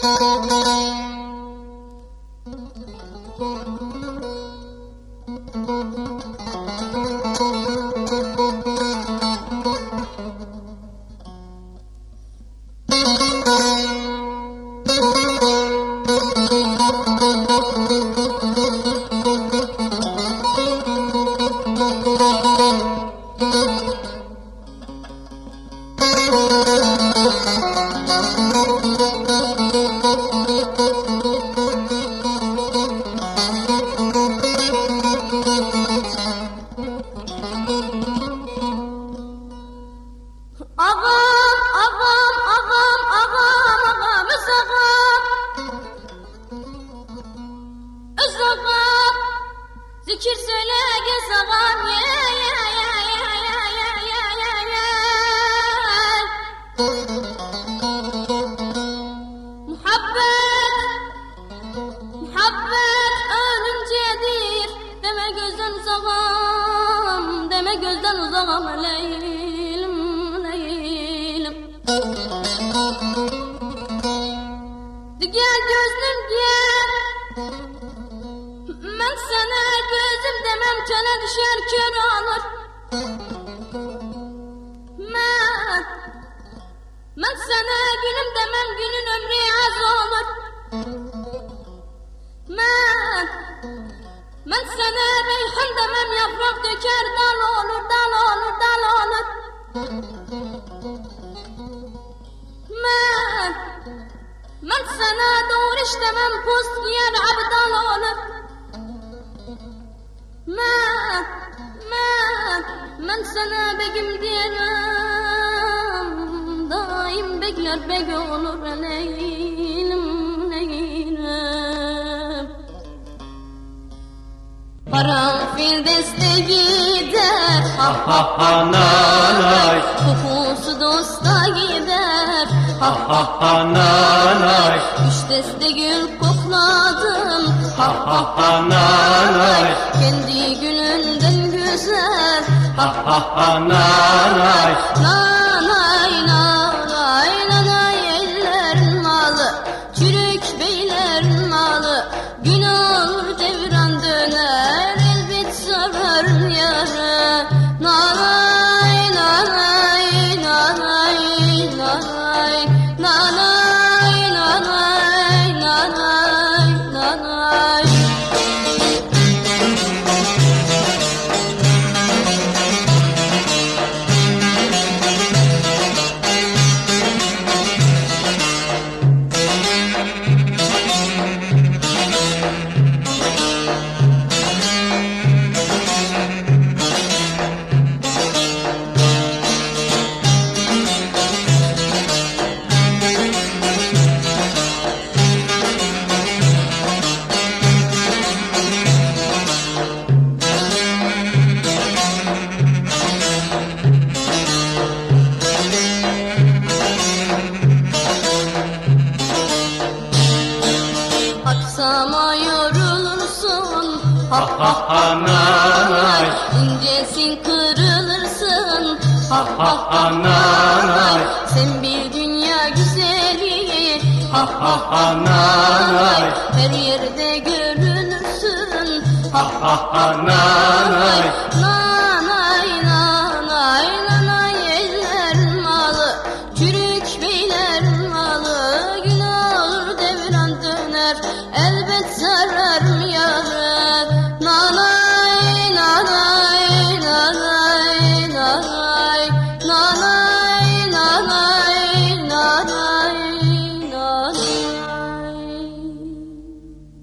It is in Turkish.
Zikir söyle gez ağam Muhabbet ölümcedir. Deme gözden uzağım, deme gözden uzağım leylim, leylim. Gel gözlüm gel, ben sana gözüm demem, köle düşer kör olur. Ben sana gülüm demem, günün ömrü az olur. Ben sana reyhan demem, yaprak döker dal olur, dal olur, dal olur. Ben sana doğru demem, post giyer abdal olur. Ben sana begim diyemem, daim bekler beg olur leylim, leylim. Karanfil deste gider, ha ha ha nanay. Kokusu dosta gider, ha ha ha nanay. Üç deste gül kokladım, ha ha ha nanay. Kendi gülünden güzel, ha ha ha nanay. Nanay, nanay, nanay, ellerin malı, çürük beylerin malı. Gün olur devran döner, elbet sarar yara. Nanay, nanay, nanay, nanay, nanay, nanay, nanay, nanay. Aksama yorulursun, ha ha ha nanay. İncesin kırılırsın, ha ha ha nanay. Sen bir dünya güzeli, ha ha ha nanay. Her yerde görünürsün, ha ha ha nanay. Nanay, nanay, nanay, ellerin malı, çürük beylerin